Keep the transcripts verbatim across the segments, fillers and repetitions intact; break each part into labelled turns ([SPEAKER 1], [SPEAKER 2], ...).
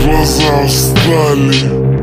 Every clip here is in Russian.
[SPEAKER 1] глаза устали,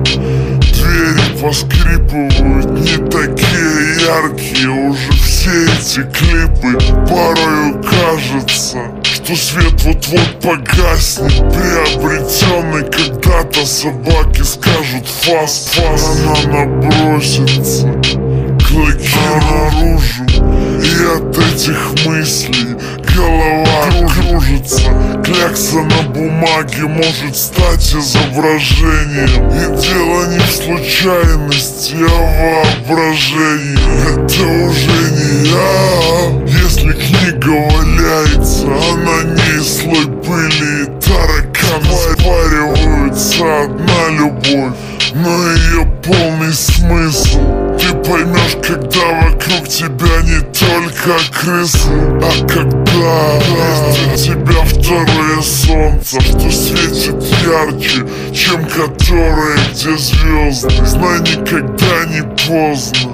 [SPEAKER 1] двери поскрипывают, не такие яркие уже все эти клипы. Порою кажется, что свет вот-вот погаснет, приобретенный когда-то. Собаки скажут фаст-фаст, она набросится, клыки наружу, и от этих мыслей голова кружится. Клякса на бумаге может стать изображением, и дело не в случайности, а в воображении. Это уже не я. Если книга валяется, а на ней слой пыли и тараканы, спариваются одна любовь, но ее полный смысл ты поймешь, когда вокруг тебя не только крысы, а когда есть у тебя второе солнце, что светит ярче, чем которое, где звезды. Знай, никогда не поздно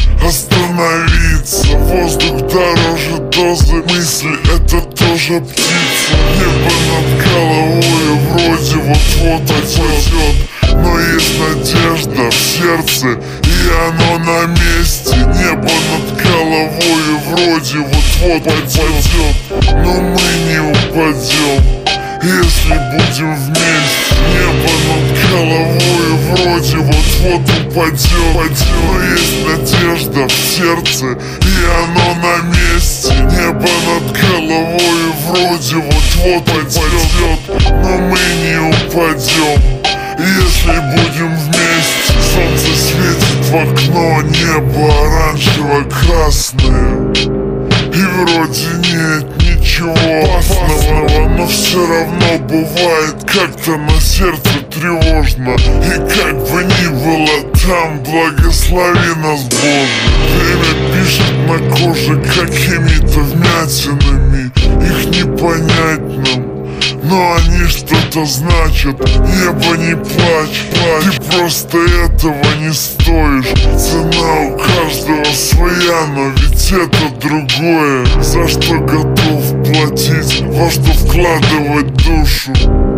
[SPEAKER 1] остановиться. Воздух дороже дозы, мысли — это тоже птица. Небо над головой вроде вот-вот отойдет, но есть надежда в сердце, и оно на месте. Небо над головой вроде вот-вот пойдет, но мы не упадем, если будем вместе. Небо над головой вроде вот-вот упадет, но есть надежда в сердце, и оно на месте. Небо над головой вроде вот-вот пойдет, но мы не упадем, если будем вместе. Солнце светит в окно, небо оранжево-красное, и вроде нет ничего опасного, но все равно бывает как-то на сердце тревожно. И как бы ни было там, благослови нас, Боже. Время пишет на коже какими-то вмятинами, их не понять нам, но они что-то значат. Небо, не плачь, плачь, ты просто этого не стоишь. Цена у каждого своя, но ведь это другое, за что готов платить, во что вкладывать душу.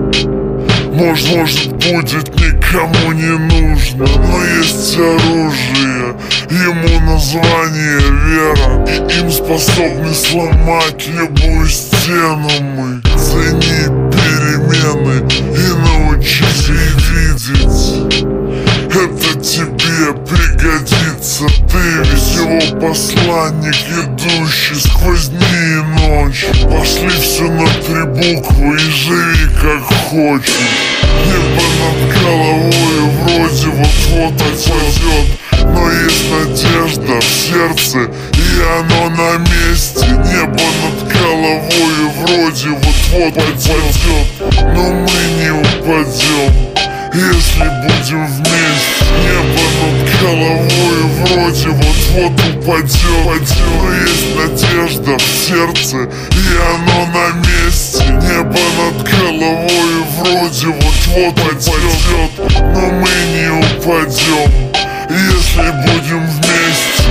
[SPEAKER 1] Может, может будет никому не нужно, но есть оружие, ему название вера, и им способны сломать любую стену. Мы цени перемены и научись видеть, это тебе пригодится. Ты весь его посланник, идущий сквозь дни и ночи. Пошли все на три буквы и живи как хочешь. Небо над головой вроде вот-вот отойдет, но есть надежда в сердце, и оно на месте. Небо над головой вроде вот-вот пойдет, но мы не упадем, если будем вместе. Небо над головой вроде вот-вот упадет, но есть надежда в сердце, и оно на месте. Небо над головой вроде вот-вот пойдет, но мы не упадем, если будем вместе.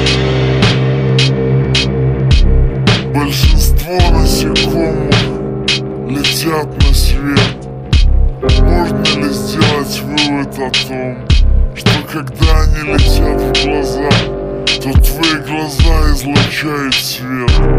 [SPEAKER 1] Большинство насекомых летят на свет. Можно ли сделать вывод о том, что когда они летят в глаза, то твои глаза излучают свет?